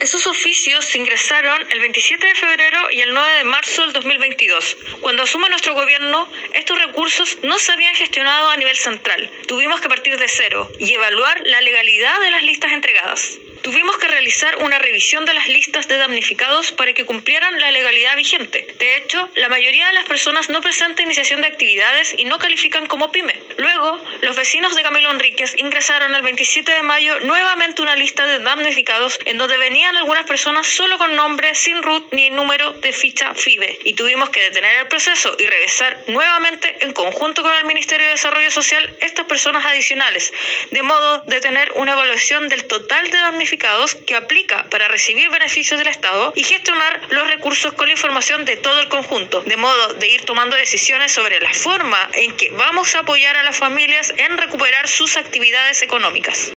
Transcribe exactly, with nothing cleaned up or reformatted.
Esos oficios se ingresaron el veintisiete de febrero y el nueve de marzo del dos mil veintidós. Cuando asume nuestro gobierno, estos recursos no se habían gestionado a nivel central. Tuvimos que partir de cero y evaluar la legalidad de las listas entregadas. Tuvimos que realizar una revisión de las listas de damnificados para que cumplieran la legalidad vigente. De hecho, la mayoría de las personas no presenta iniciación de actividades y no califican como pyme. Luego, los vecinos de Camilo Enríquez ingresaron el veintisiete de mayo nuevamente una lista de damnificados en donde venían algunas personas solo con nombre, sin R U T ni número de ficha FIBE. Y tuvimos que detener el proceso y revisar nuevamente en conjunto con el Ministerio de Desarrollo Social estas personas adicionales, de modo de tener una evaluación del total de damnificados que aplica para recibir beneficios del Estado y gestionar los recursos con la información de todo el conjunto, de modo de ir tomando decisiones sobre la forma en que vamos a apoyar a las familias en recuperar sus actividades económicas.